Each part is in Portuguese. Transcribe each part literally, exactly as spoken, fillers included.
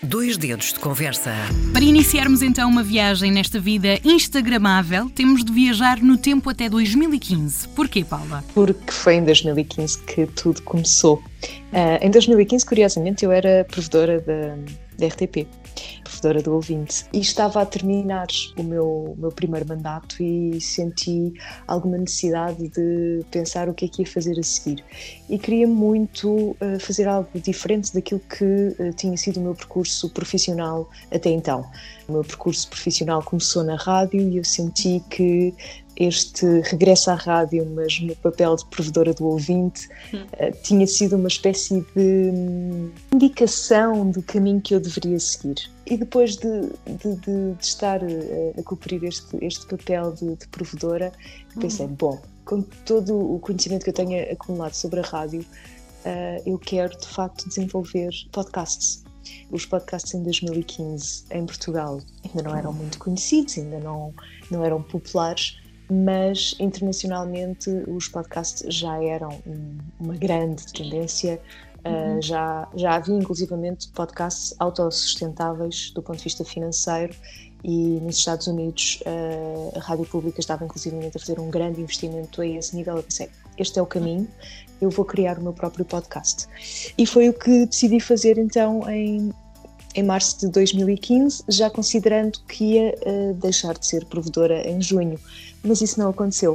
Dois dedos de conversa. Para iniciarmos então uma viagem nesta vida instagramável, temos de viajar no tempo até dois mil e quinze. Porquê, Paula? Porque foi em dois mil e quinze que tudo começou. Uh, em dois mil e quinze, curiosamente, eu era provedora da, da R T P, provedora do Ouvinte, e estava a terminar o meu, meu primeiro mandato e senti alguma necessidade de pensar o que é que ia fazer a seguir. E queria muito uh, fazer algo diferente daquilo que uh, tinha sido o meu percurso profissional até então. O meu percurso profissional começou na rádio e eu senti que este regresso à rádio, mas no papel de provedora do Ouvinte, hum. uh, tinha sido uma espécie de um, indicação do caminho que eu deveria seguir. E depois de, de, de, de estar uh, a cumprir este, este papel de, de provedora, pensei, hum. bom, com todo o conhecimento que eu tenho acumulado sobre a rádio, uh, eu quero de facto desenvolver podcasts. Os podcasts em dois mil e quinze em Portugal ainda não eram muito conhecidos, ainda não, não eram populares, mas internacionalmente os podcasts já eram um, uma grande tendência. Uhum. Uh, já, já havia inclusivamente podcasts autossustentáveis do ponto de vista financeiro e nos Estados Unidos uh, a rádio pública estava inclusivamente a fazer um grande investimento a esse nível. Eu pensei, este é o caminho, eu vou criar o meu próprio podcast. E foi o que decidi fazer então em, em março de dois mil e quinze, já considerando que ia uh, deixar de ser provedora em junho. Mas isso não aconteceu.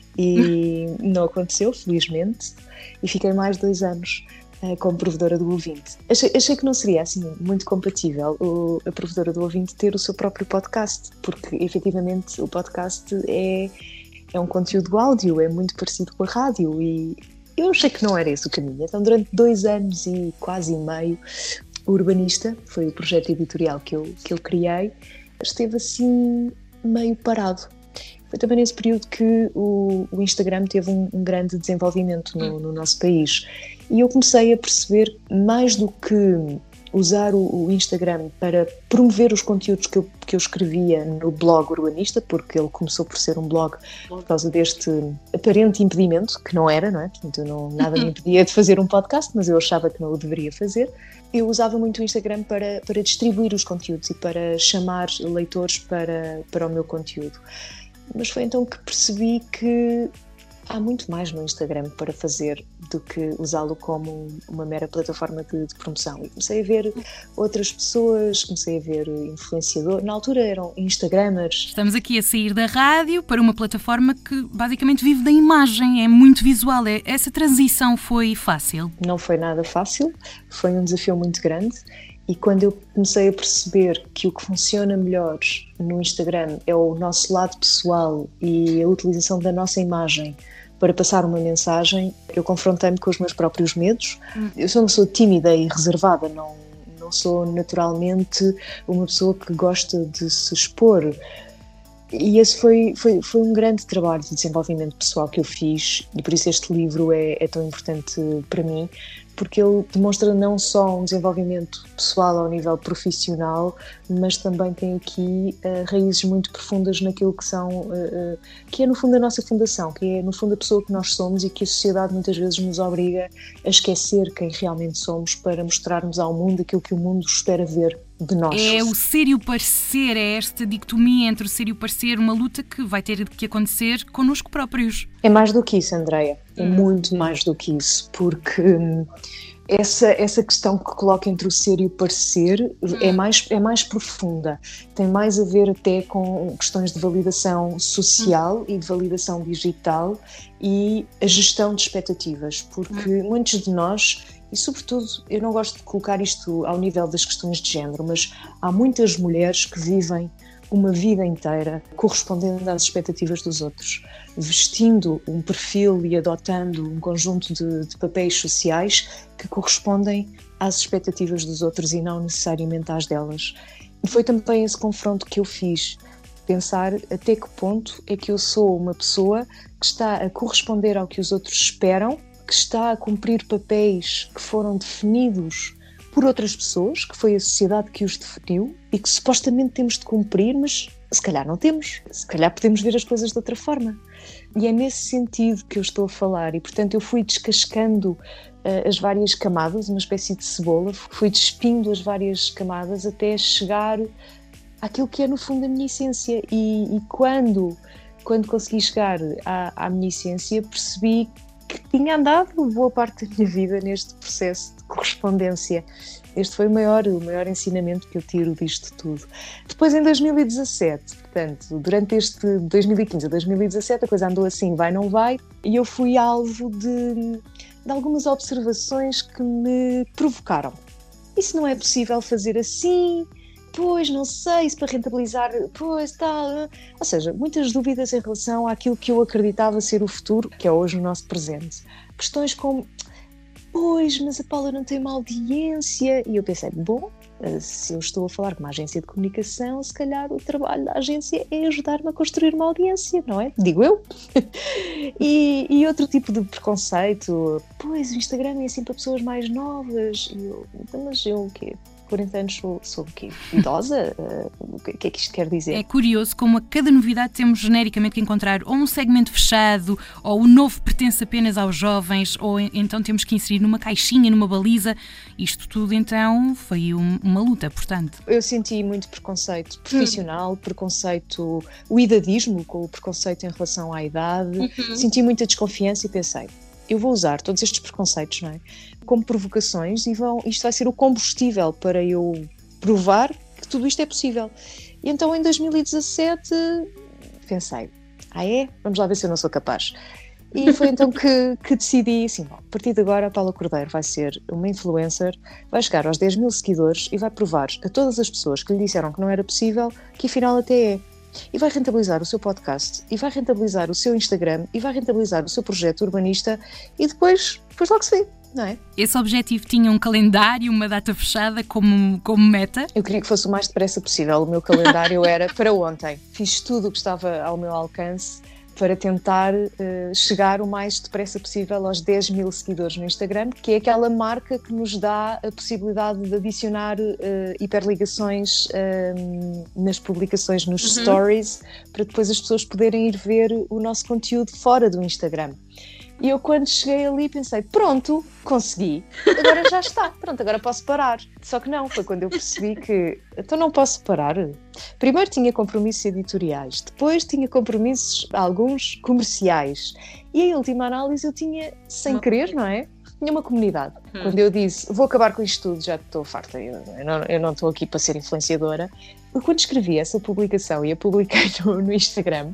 E não aconteceu, felizmente, e fiquei mais dois anos uh, como provedora do Ouvinte. Achei, achei que não seria assim muito compatível o, a provedora do Ouvinte ter o seu próprio podcast, porque efetivamente o podcast é, é um conteúdo áudio, é muito parecido com a rádio e eu achei que não era esse o caminho. Então durante dois anos e quase meio, o Urbanista, foi o projeto editorial que eu, que eu criei, esteve assim meio parado. Foi também nesse período que o, o Instagram teve um, um grande desenvolvimento no, no nosso país. E eu comecei a perceber, mais do que usar o, o Instagram para promover os conteúdos que eu, que eu escrevia no blog Urbanista, porque ele começou por ser um blog por causa deste aparente impedimento, que não era, não é? Portanto, não, nada me impedia de fazer um podcast, mas eu achava que não o deveria fazer. Eu usava muito o Instagram para, para distribuir os conteúdos e para chamar leitores para, para o meu conteúdo. Mas foi então que percebi que há muito mais no Instagram para fazer do que usá-lo como uma mera plataforma de, de promoção. E comecei a ver outras pessoas, comecei a ver influenciadores. Na altura eram instagramers. Estamos aqui a sair da rádio para uma plataforma que basicamente vive da imagem, é muito visual. Essa transição foi fácil? Não foi nada fácil, foi um desafio muito grande. E quando eu comecei a perceber que o que funciona melhor no Instagram é o nosso lado pessoal e a utilização da nossa imagem para passar uma mensagem, eu confrontei-me com os meus próprios medos. Hum. Eu sou uma pessoa tímida e reservada, não, não sou naturalmente uma pessoa que gosta de se expor. E esse foi, foi, foi um grande trabalho de desenvolvimento pessoal que eu fiz e por isso este livro é, é tão importante para mim, porque ele demonstra não só um desenvolvimento pessoal ao nível profissional, mas também tem aqui uh, raízes muito profundas naquilo que são, uh, uh, que é no fundo a nossa fundação, que é no fundo a pessoa que nós somos e que a sociedade muitas vezes nos obriga a esquecer quem realmente somos para mostrarmos ao mundo aquilo que o mundo espera ver de nós. É o ser e o parecer, é esta dicotomia entre o ser e o parecer, uma luta que vai ter que acontecer connosco próprios. É mais do que isso, Andreia, é hum. muito mais do que isso, porque hum, essa, essa questão que coloca entre o ser e o parecer hum. é, mais, é mais profunda, tem mais a ver até com questões de validação social hum. e de validação digital e a gestão de expectativas, porque hum. muitos de nós, e sobretudo, eu não gosto de colocar isto ao nível das questões de género, mas há muitas mulheres que vivem uma vida inteira correspondendo às expectativas dos outros, vestindo um perfil e adotando um conjunto de, de papéis sociais que correspondem às expectativas dos outros e não necessariamente às delas. E foi também esse confronto que eu fiz, pensar até que ponto é que eu sou uma pessoa que está a corresponder ao que os outros esperam, que está a cumprir papéis que foram definidos por outras pessoas, que foi a sociedade que os definiu e que supostamente temos de cumprir, mas se calhar não temos, se calhar podemos ver as coisas de outra forma. E é nesse sentido que eu estou a falar e, portanto, eu fui descascando uh, as várias camadas, uma espécie de cebola, fui despindo as várias camadas até chegar àquilo que é no fundo a minha essência, e, e quando, quando consegui chegar à, à minha essência, percebi que tinha andado boa parte da minha vida neste processo de correspondência. Este foi o maior, o maior ensinamento que eu tiro disto tudo. Depois, em dois mil e dezassete, portanto, durante este dois mil e quinze a dois mil e dezassete, a coisa andou assim, vai, não vai, e eu fui alvo de, de algumas observações que me provocaram. Isso não é possível fazer assim, pois, não sei, se para rentabilizar, pois, tal. Ou seja, muitas dúvidas em relação àquilo que eu acreditava ser o futuro, que é hoje o nosso presente. Questões como, pois, mas a Paula não tem uma audiência. E eu pensei, bom, se eu estou a falar com uma agência de comunicação, se calhar o trabalho da agência é ajudar-me a construir uma audiência, não é? Digo eu. e, e outro tipo de preconceito, pois, o Instagram é assim para pessoas mais novas. E eu, mas eu o quê? quarenta anos sou, sou o quê? Idosa? Uh, o que é que isto quer dizer? É curioso como a cada novidade temos genericamente que encontrar ou um segmento fechado, ou o novo pertence apenas aos jovens, ou então temos que inserir numa caixinha, numa baliza. Isto tudo então foi um, uma luta, portanto. Eu senti muito preconceito profissional, hum. preconceito, o idadismo, com o preconceito em relação à idade, uhum. Senti muita desconfiança e pensei, eu vou usar todos estes preconceitos, não é, como provocações, e vão, isto vai ser o combustível para eu provar que tudo isto é possível. E então em dois mil e dezassete pensei, ah é? Vamos lá ver se eu não sou capaz. E foi então que, que decidi, assim, bom, a partir de agora a Paula Cordeiro vai ser uma influencer, vai chegar aos dez mil seguidores e vai provar a todas as pessoas que lhe disseram que não era possível, que afinal até é. E vai rentabilizar o seu podcast, e vai rentabilizar o seu Instagram, e vai rentabilizar o seu projeto urbanista, e depois, depois logo se vê, não é? Esse objetivo tinha um calendário, uma data fechada como, como meta? Eu queria que fosse o mais depressa possível. O meu calendário era para ontem. Fiz tudo o que estava ao meu alcance para tentar uh, chegar o mais depressa possível aos dez mil seguidores no Instagram, que é aquela marca que nos dá a possibilidade de adicionar uh, hiperligações uh, nas publicações, nos uhum. stories, para depois as pessoas poderem ir ver o nosso conteúdo fora do Instagram. E eu, quando cheguei ali, pensei, pronto, consegui, agora já está, pronto, agora posso parar. Só que não, foi quando eu percebi que, então não posso parar. Primeiro tinha compromissos editoriais, depois tinha compromissos, alguns comerciais, e em última análise eu tinha, sem uma... querer, não é? Tinha uma comunidade. Hum. Quando eu disse, vou acabar com isto tudo, já estou farta, eu, eu, não, eu não estou aqui para ser influenciadora. Eu, quando escrevi essa publicação e a publiquei no, no Instagram,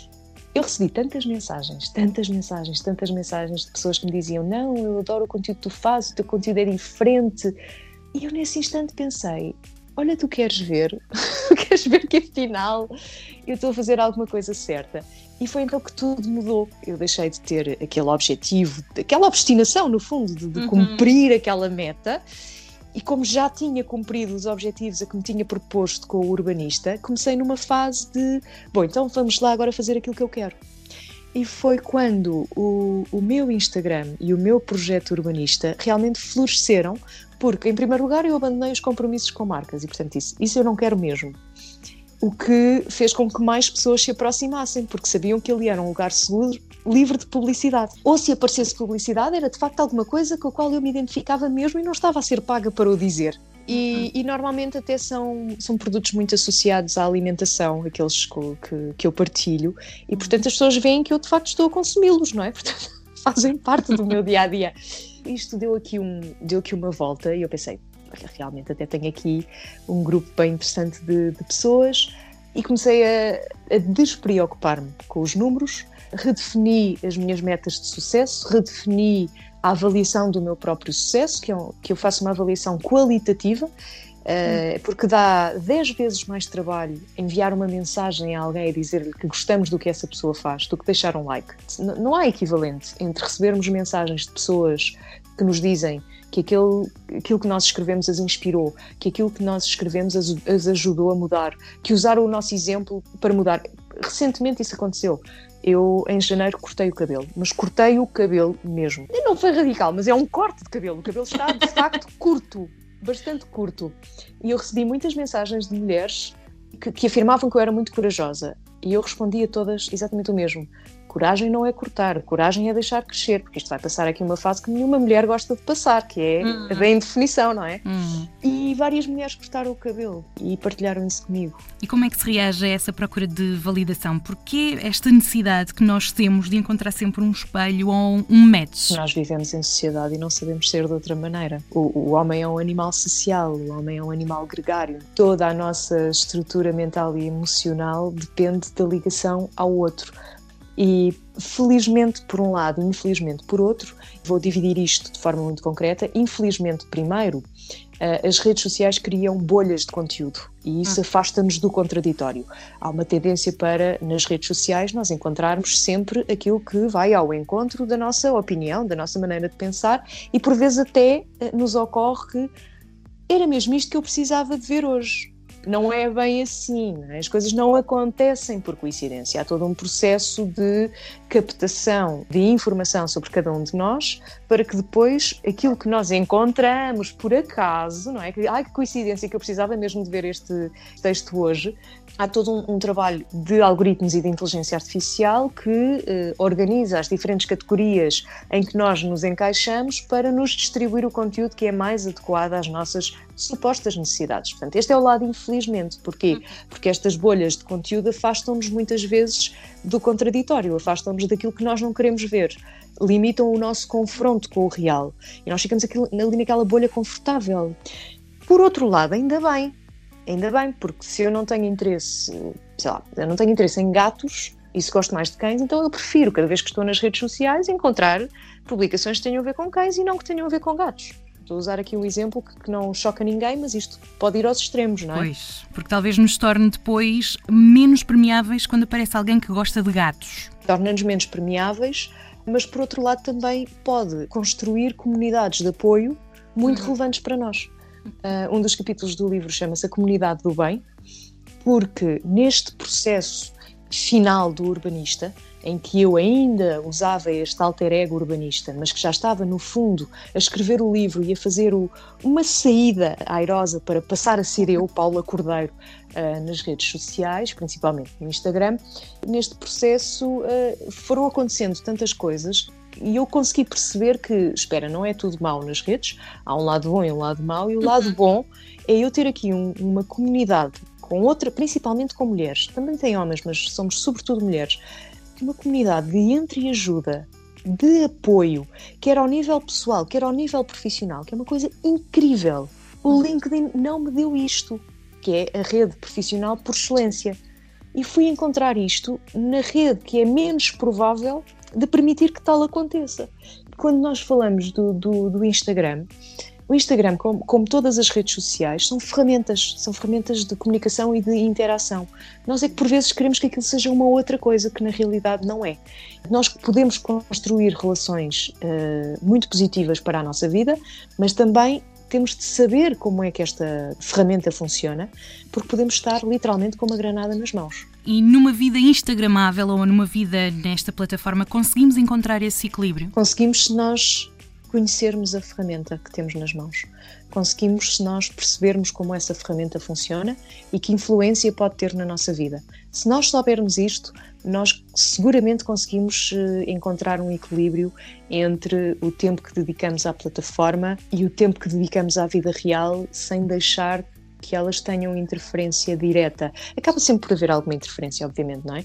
eu recebi tantas mensagens, tantas mensagens, tantas mensagens de pessoas que me diziam, não, eu adoro o conteúdo que tu fazes, o teu conteúdo é diferente. E eu nesse instante pensei, olha, tu queres ver, queres ver que afinal eu estou a fazer alguma coisa certa. E foi então que tudo mudou. Eu deixei de ter aquele objetivo, aquela obstinação no fundo, de, de uhum. cumprir aquela meta. E como já tinha cumprido os objetivos a que me tinha proposto com o urbanista, comecei numa fase de, bom, então vamos lá agora fazer aquilo que eu quero. E foi quando o, o meu Instagram e o meu projeto urbanista realmente floresceram, porque, em primeiro lugar, eu abandonei os compromissos com marcas e, portanto, isso, isso eu não quero mesmo. O que fez com que mais pessoas se aproximassem, porque sabiam que ali era um lugar seguro, livre de publicidade. Ou se aparecesse publicidade, era de facto alguma coisa com a qual eu me identificava mesmo e não estava a ser paga para o dizer. E, uhum. e normalmente até são, são produtos muito associados à alimentação, aqueles que, que eu partilho, e portanto as pessoas veem que eu de facto estou a consumi-los, não é? Portanto, fazem parte do meu dia-a-dia. Isto deu aqui, um, deu aqui uma volta e eu pensei, realmente até tenho aqui um grupo bem interessante de, de pessoas, e comecei a, a despreocupar-me com os números, redefini as minhas metas de sucesso, redefini a avaliação do meu próprio sucesso, que, é um, que eu faço uma avaliação qualitativa, uh, porque dá dez vezes mais trabalho enviar uma mensagem a alguém e dizer-lhe que gostamos do que essa pessoa faz, do que deixar um like. N- não há equivalente entre recebermos mensagens de pessoas que nos dizem que aquele, aquilo que nós escrevemos as inspirou, que aquilo que nós escrevemos as, as ajudou a mudar, que usaram o nosso exemplo para mudar. Recentemente isso aconteceu. Eu, em janeiro, cortei o cabelo, mas cortei o cabelo mesmo. E não foi radical, mas é um corte de cabelo. O cabelo está, de facto, curto, bastante curto. E eu recebi muitas mensagens de mulheres que, que afirmavam que eu era muito corajosa. E eu respondi a todas exatamente o mesmo. Coragem não é cortar, coragem é deixar crescer, porque isto vai passar aqui uma fase que nenhuma mulher gosta de passar, que é Hum. a da indefinição, não é? Hum. E várias mulheres cortaram o cabelo e partilharam isso comigo. E como é que se reage a essa procura de validação? Porquê esta necessidade que nós temos de encontrar sempre um espelho ou um match? Nós vivemos em sociedade e não sabemos ser de outra maneira. O, o homem é um animal social, o homem é um animal gregário. Toda a nossa estrutura mental e emocional depende da ligação ao outro. E felizmente por um lado e infelizmente por outro, vou dividir isto de forma muito concreta. Infelizmente, primeiro, as redes sociais criam bolhas de conteúdo e isso afasta-nos do contraditório. Há uma tendência para, nas redes sociais, nós encontrarmos sempre aquilo que vai ao encontro da nossa opinião, da nossa maneira de pensar, e por vezes até nos ocorre que era mesmo isto que eu precisava de ver hoje. Não é bem assim, não é? As coisas não acontecem por coincidência. Há todo um processo de captação de informação sobre cada um de nós para que depois aquilo que nós encontramos por acaso, não é? Ai, que coincidência que eu precisava mesmo de ver este texto hoje. Há todo um, um trabalho de algoritmos e de inteligência artificial que eh, organiza as diferentes categorias em que nós nos encaixamos para nos distribuir o conteúdo que é mais adequado às nossas supostas necessidades. Portanto, este é o lado infelizmente. Porquê? Porque estas bolhas de conteúdo afastam-nos muitas vezes do contraditório, afastam-nos daquilo que nós não queremos ver, limitam o nosso confronto com o real e nós ficamos aqui, ali naquela bolha confortável. Por outro lado, ainda bem, ainda bem, porque se eu não tenho interesse, sei lá, eu não tenho interesse em gatos e se gosto mais de cães, então eu prefiro, cada vez que estou nas redes sociais, encontrar publicações que tenham a ver com cães e não que tenham a ver com gatos. Estou a usar aqui um exemplo que, que não choca ninguém, mas isto pode ir aos extremos, não é? Pois, porque talvez nos torne depois menos permeáveis quando aparece alguém que gosta de gatos. Torna-nos menos permeáveis, mas por outro lado também pode construir comunidades de apoio muito uhum. relevantes para nós. Uh, um dos capítulos do livro chama-se A Comunidade do Bem, porque neste processo final do urbanista, em que eu ainda usava este alter ego urbanista, mas que já estava no fundo a escrever o livro e a fazer o, uma saída airosa para passar a ser eu, Paula Cordeiro, uh, nas redes sociais, principalmente no Instagram, neste processo uh, foram acontecendo tantas coisas e eu consegui perceber que, espera, não é tudo mau nas redes, há um lado bom e um lado mau, e o lado bom é eu ter aqui um, uma comunidade com outra, principalmente com mulheres, também tem homens, mas somos sobretudo mulheres, uma comunidade de entreajuda, de apoio, quer ao nível pessoal, quer ao nível profissional, que é uma coisa incrível. O LinkedIn não me deu isto, que é a rede profissional por excelência. E fui encontrar isto na rede que é menos provável de permitir que tal aconteça. Quando nós falamos do, do, do Instagram, o Instagram, como, como todas as redes sociais, são ferramentas, são ferramentas de comunicação e de interação. Nós é que por vezes queremos que aquilo seja uma outra coisa que na realidade não é. Nós podemos construir relações uh, muito positivas para a nossa vida, mas também temos de saber como é que esta ferramenta funciona, porque podemos estar literalmente com uma granada nas mãos. E numa vida instagramável ou numa vida nesta plataforma, conseguimos encontrar esse equilíbrio? Conseguimos se nós conhecermos a ferramenta que temos nas mãos. Conseguimos se nós percebermos como essa ferramenta funciona e que influência pode ter na nossa vida. Se nós soubermos isto, nós seguramente conseguimos encontrar um equilíbrio entre o tempo que dedicamos à plataforma e o tempo que dedicamos à vida real, sem deixar que elas tenham interferência direta. Acaba sempre por haver alguma interferência, obviamente, não é?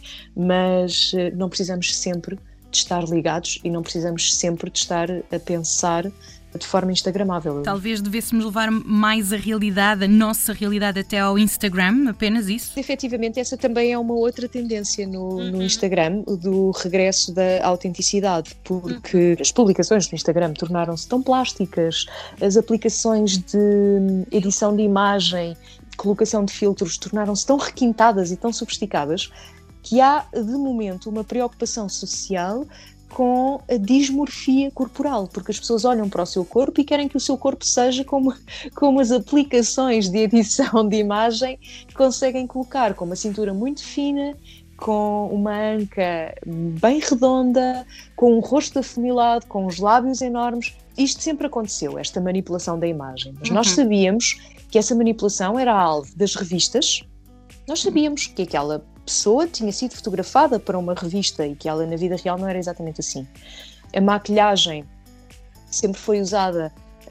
Mas não precisamos sempre de estar ligados e não precisamos sempre de estar a pensar de forma instagramável. Talvez devêssemos levar mais a realidade, a nossa realidade até ao Instagram, apenas isso? Efetivamente, essa também é uma outra tendência no, uhum. no Instagram, do regresso da autenticidade, porque uhum. as publicações do Instagram tornaram-se tão plásticas, as aplicações de edição de imagem, de colocação de filtros, tornaram-se tão requintadas e tão sofisticadas que há, de momento, uma preocupação social com a dismorfia corporal, porque as pessoas olham para o seu corpo e querem que o seu corpo seja como, como as aplicações de edição de imagem conseguem colocar, com uma cintura muito fina, com uma anca bem redonda, com um rosto afunilado, com os lábios enormes. Isto sempre aconteceu, esta manipulação da imagem, mas uhum. nós sabíamos que essa manipulação era alvo das revistas. Nós sabíamos que aquela pessoa tinha sido fotografada para uma revista e que ela na vida real não era exatamente assim. A maquilhagem sempre foi usada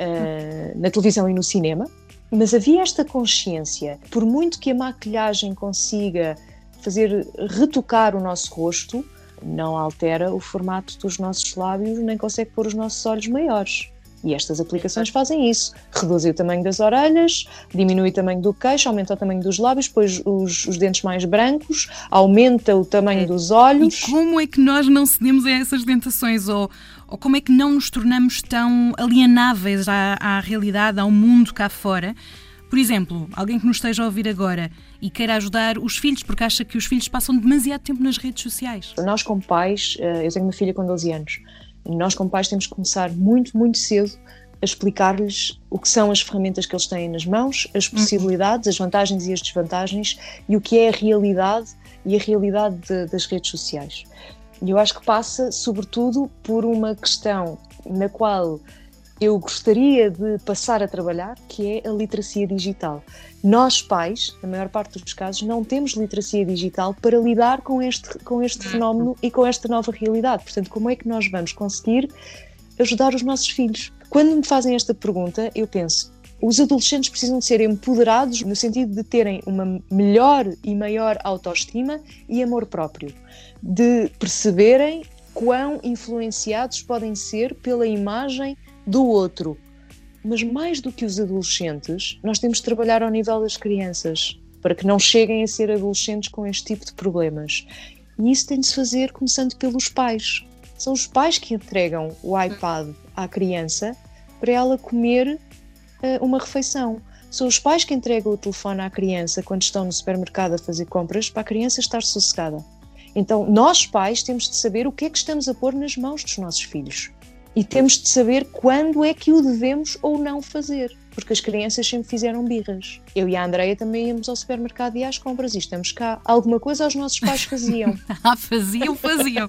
uh, na televisão e no cinema, mas havia esta consciência, por muito que a maquilhagem consiga fazer retocar o nosso rosto, não altera o formato dos nossos lábios, nem consegue pôr os nossos olhos maiores. E estas aplicações fazem isso. Reduzem o tamanho das orelhas, diminui o tamanho do queixo, aumenta o tamanho dos lábios, depois os, os dentes mais brancos, aumenta o tamanho dos olhos. E como é que nós não cedemos a essas tentações? Ou, ou como é que não nos tornamos tão alienáveis à, à realidade, ao mundo cá fora? Por exemplo, alguém que nos esteja a ouvir agora e queira ajudar os filhos, porque acha que os filhos passam demasiado tempo nas redes sociais. Nós como pais, eu tenho uma filha com doze anos, nós como pais temos que começar muito, muito cedo a explicar-lhes o que são as ferramentas que eles têm nas mãos, as possibilidades, as vantagens e as desvantagens e o que é a realidade e a realidade de, das redes sociais. E eu acho que passa, sobretudo, por uma questão na qual eu gostaria de passar a trabalhar, que é a literacia digital. Nós, pais, na maior parte dos casos, não temos literacia digital para lidar com este, com este fenómeno e com esta nova realidade. Portanto, como é que nós vamos conseguir ajudar os nossos filhos? Quando me fazem esta pergunta, eu penso, os adolescentes precisam de ser empoderados no sentido de terem uma melhor e maior autoestima e amor próprio, de perceberem quão influenciados podem ser pela imagem do outro. Mas mais do que os adolescentes, nós temos de trabalhar ao nível das crianças para que não cheguem a ser adolescentes com este tipo de problemas. E isso tem de se fazer começando pelos pais. São os pais que entregam o iPad à criança para ela comer uh, uma refeição. São os pais que entregam o telefone à criança quando estão no supermercado a fazer compras para a criança estar sossegada. Então, nós pais temos de saber o que é que estamos a pôr nas mãos dos nossos filhos. E temos de saber quando é que o devemos ou não fazer, porque as crianças sempre fizeram birras. Eu e a Andreia também íamos ao supermercado e às compras e estamos cá. Alguma coisa os nossos pais faziam. Ah, faziam, faziam.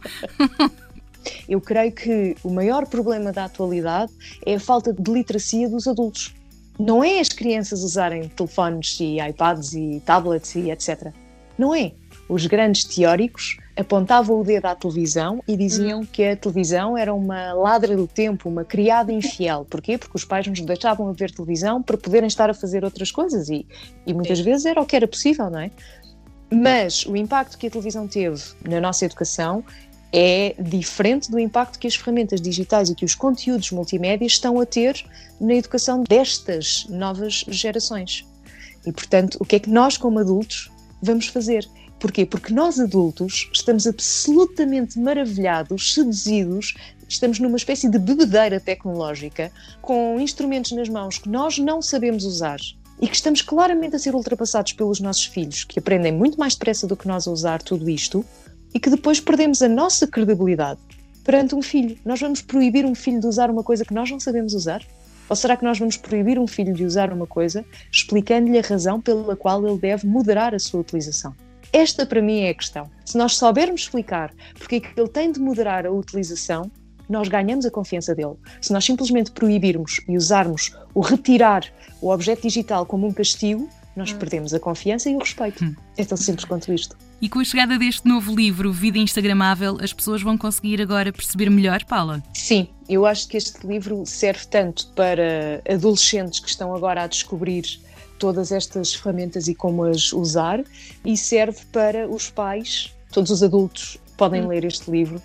Eu creio que o maior problema da atualidade é a falta de literacia dos adultos. Não é as crianças usarem telefones e iPads e tablets e etcétera. Não é. Os grandes teóricos apontavam o dedo à televisão e diziam que a televisão era uma ladra do tempo, uma criada infiel. Porquê? Porque os pais nos deixavam a ver televisão para poderem estar a fazer outras coisas e, e muitas vezes era o que era possível, não é? Mas o impacto que a televisão teve na nossa educação é diferente do impacto que as ferramentas digitais e que os conteúdos multimédia estão a ter na educação destas novas gerações. E, portanto, o que é que nós, como adultos, vamos fazer? Porquê? Porque nós adultos estamos absolutamente maravilhados, seduzidos, estamos numa espécie de bebedeira tecnológica, com instrumentos nas mãos que nós não sabemos usar e que estamos claramente a ser ultrapassados pelos nossos filhos, que aprendem muito mais depressa do que nós a usar tudo isto e que depois perdemos a nossa credibilidade perante um filho. Nós vamos proibir um filho de usar uma coisa que nós não sabemos usar? Ou será que nós vamos proibir um filho de usar uma coisa explicando-lhe a razão pela qual ele deve moderar a sua utilização? Esta, para mim, é a questão. Se nós soubermos explicar porque é que ele tem de moderar a utilização, nós ganhamos a confiança dele. Se nós simplesmente proibirmos e usarmos o retirar o objeto digital como um castigo, nós hum. perdemos a confiança e o respeito. Hum. É tão simples quanto isto. E com a chegada deste novo livro, Vida Instagramável, as pessoas vão conseguir agora perceber melhor, Paula? Sim, eu acho que este livro serve tanto para adolescentes que estão agora a descobrir todas estas ferramentas e como as usar, e serve para os pais, todos os adultos podem hum. ler este livro,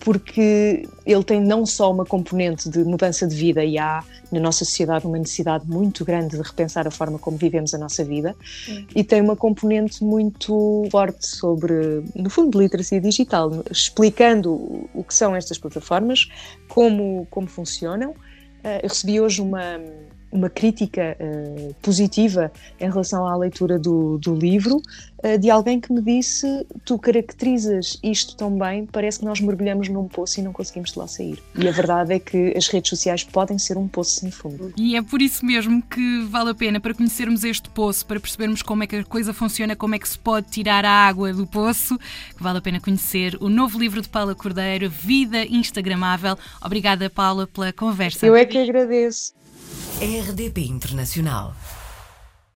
porque ele tem não só uma componente de mudança de vida, e há na nossa sociedade uma necessidade muito grande de repensar a forma como vivemos a nossa vida, hum. e tem uma componente muito forte sobre, no fundo, de literacia digital, explicando o que são estas plataformas, como, como funcionam. Eu recebi hoje uma... uma crítica uh, positiva em relação à leitura do, do livro, uh, de alguém que me disse: tu caracterizas isto tão bem, parece que nós mergulhamos num poço e não conseguimos de lá sair. E a verdade é que as redes sociais podem ser um poço sem fundo. E é por isso mesmo que vale a pena, para conhecermos este poço, para percebermos como é que a coisa funciona, como é que se pode tirar a água do poço, que vale a pena conhecer o novo livro de Paula Cordeiro, Vida Instagramável. Obrigada, Paula, pela conversa. Eu é que agradeço. R D P Internacional.